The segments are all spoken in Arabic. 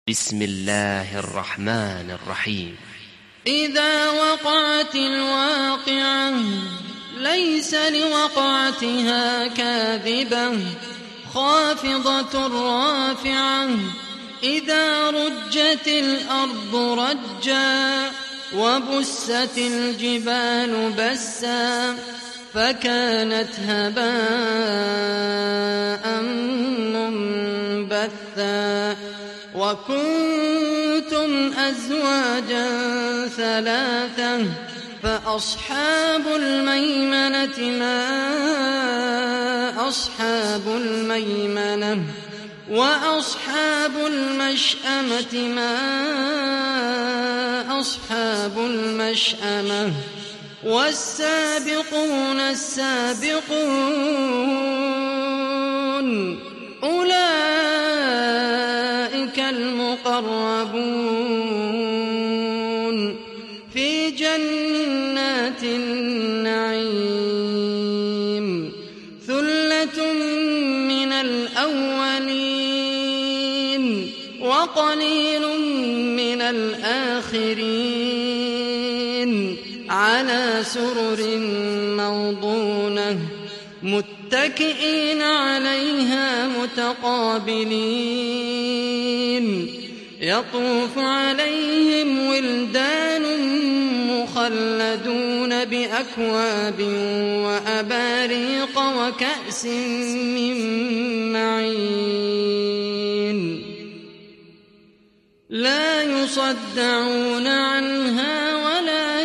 بسم الله الرحمن الرحيم. إذا وقعت الواقعة ليس لوقعتها كاذبة خافضة رافعة إذا رجت الأرض رجا وبست الجبال بسا فكانت هباء منبثا وكنتم أزواجا ثلاثة فأصحاب الميمنة ما أصحاب الميمنة وأصحاب المشأمة ما أصحاب المشأمة والسابقون السابقون أولئك المقربون في جنات النعيم ثلة من الأولين وقليل من الآخرين على سرر موضونة متكئين عليها متقابلين يطوف عليهم ولدان مخلدون بأكواب وأباريق وكأس من معين لا يصدعون عنها ولا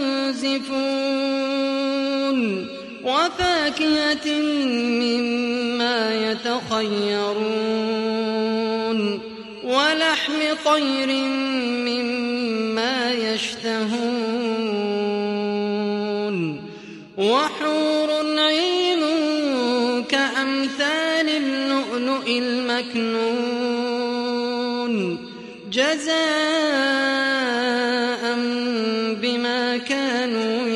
ينزفون وفاكهة مما يتخيرون ولحم طير مما يشتهون وحور عين كأمثال اللؤلؤ المكنون جزاء بما كانوا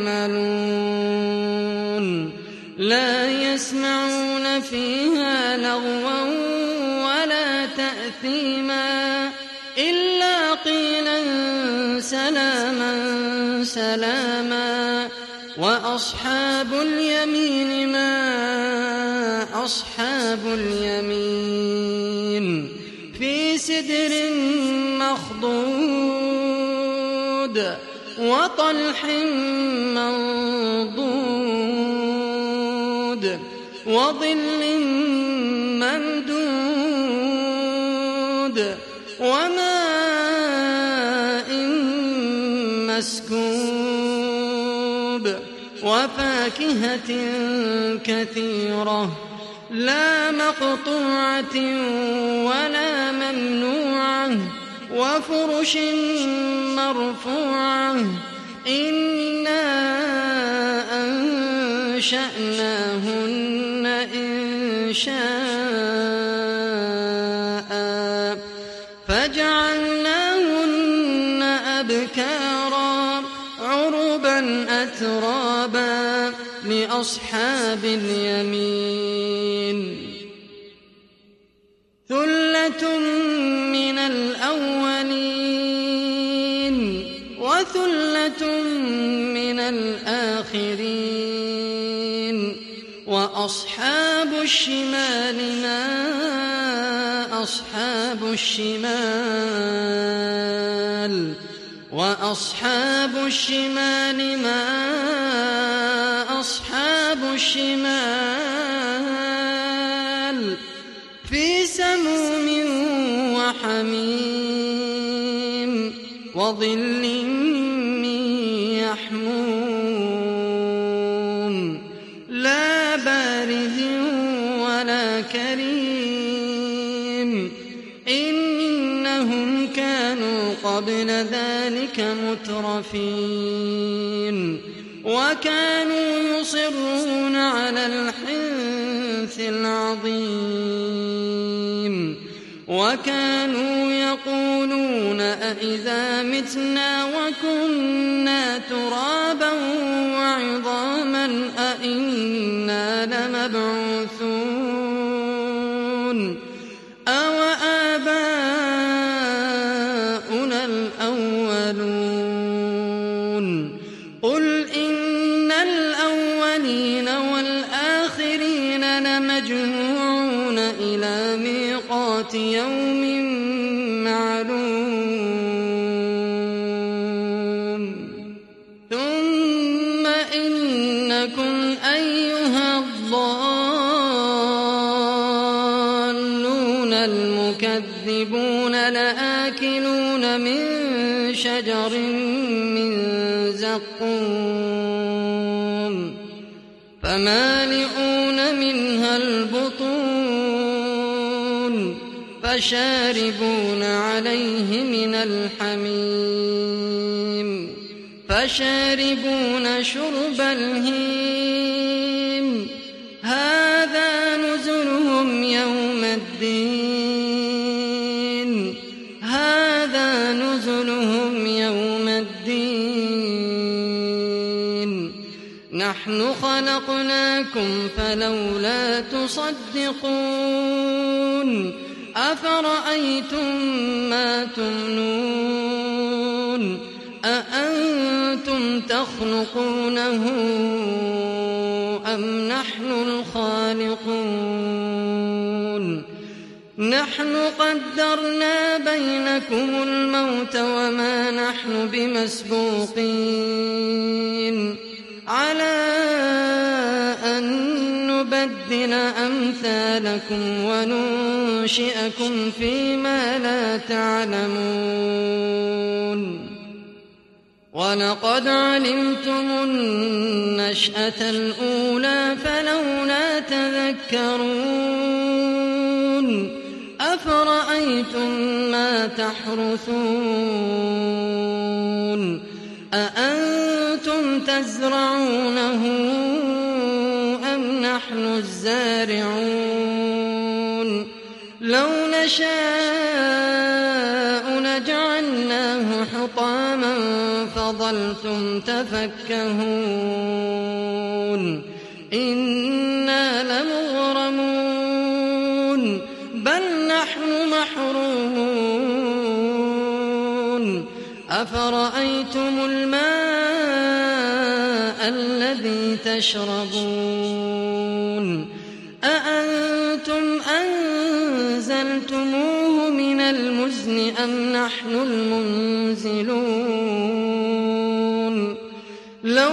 يعملون لا يسمعون فيها لغوا ولا تأثيما إلا قيلا سلاما سلاما وأصحاب اليمين ما أصحاب اليمين في سدر مخضود وطلح منضود وظل ممدود وماء مسكوب وفاكهة كثيرة لا مقطوعة ولا ممنوعة وفرش مرفوعة إنا أنشأناهن إنشاء فجعلناهن أبكارا عربا أترابا لأصحاب اليمين ثلة من الأولين وثلة من الآخرين وأصحاب الشمال ما أصحاب الشمال وأصحاب الشمال ما أصحاب الشمال في سموم وحميم وظل من يحموم لا بارد ولا كريم إنهم كانوا قبل ذلك مترفين وكانوا يصرون على الحنث العظيم وكانوا يقولون أإذا متنا وكنا ترابا وعظاما أإنا لمبعوثون أو آباؤنا فإنهن لآكلون من شجر من زقوم فمالئون منها البطون فشاربون عليه من الحميم فشاربون شرب الهيم هذا نزلهم يوم الدين هذا نزلهم يوم الدين نحن خلقناكم فلولا تصدقون أفرأيتم ما تمنون أأنتم تخلقونه أم نحن الخالقون نحن قدرنا بينكم الموت وما نحن بمسبوقين على أن نبدل أمثالكم وننشئكم فيما لا تعلمون ولقد علمتم النشأة الأولى فلولا تذكرون أفرأيتم ما تحرثون أأنتم تزرعونه أم نحن الزارعون لو نشاء لجعلناه حطاما فظلتم تفكهون إنا لمغرمون بل نحن محرومون أفرأيتم الماء الذي تشربون أأنتم أنزلتموه من المزن أم نحن المنزلون لو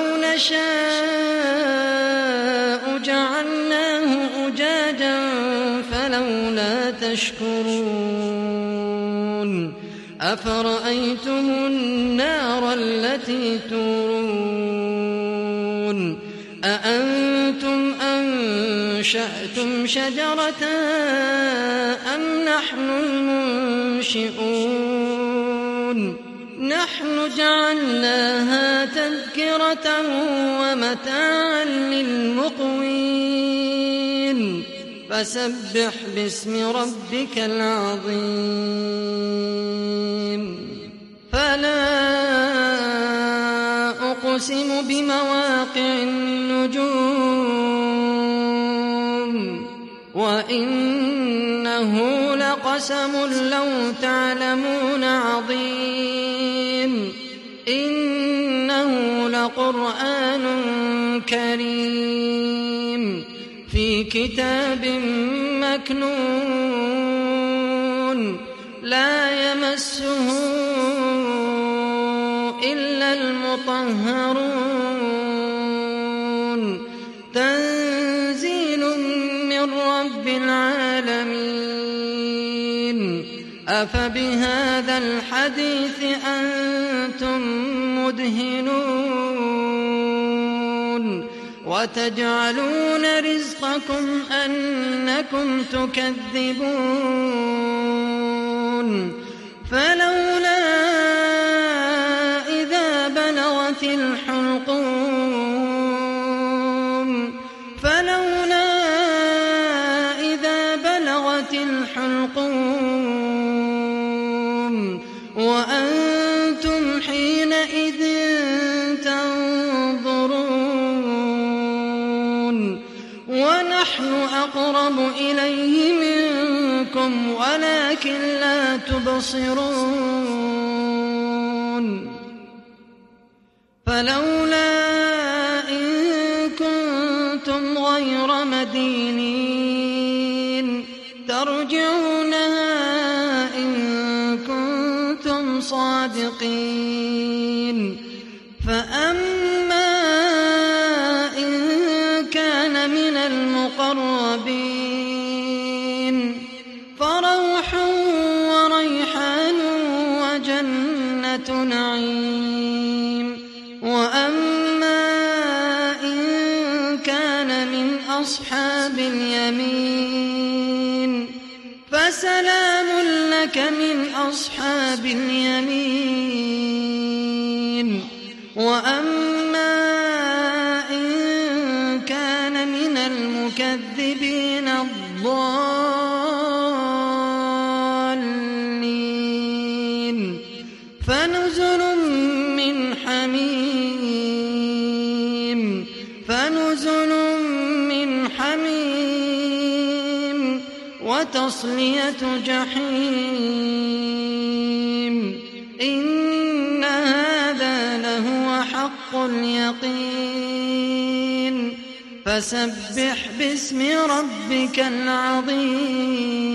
نشاء جعلناه أجاجا فلولا تشكرون أفرأيتم النار التي تورون أأنتم أنشأتم شجرتها أم نحن المنشئون نحن جعلناها تذكرة ومتاعا للمقوين فسبح باسم ربك العظيم فلا أقسم بمواقع النجوم وإنه لقسم لو تعلمون عظيم إنه لقرآن كريم في كتاب مكنون لا يمسه إلا المطهرون تنزيل من رب العالمين أفبهذا الحديث أنتم مدهنون وتجعلون رزقكم أنكم تكذبون فلولا إذا بلغت الحلقوم وأنتم حينئذ تنظرون ونحن أقرب إليه منكم ولكن لا تبصرون فلولا إن كنتم غير مدينين ترجعونها إن كنتم صادقين فأما إن كان من المقربين فروح وريحان جنة نعيم. وأما إن كان من أصحاب اليمين فسلام لك من أصحاب اليمين. وأما إن كان من المكذبين الضالين فنزل من حميم وتصلية جحيم. إن هذا لهو حق اليقين. فسبح باسم ربك العظيم.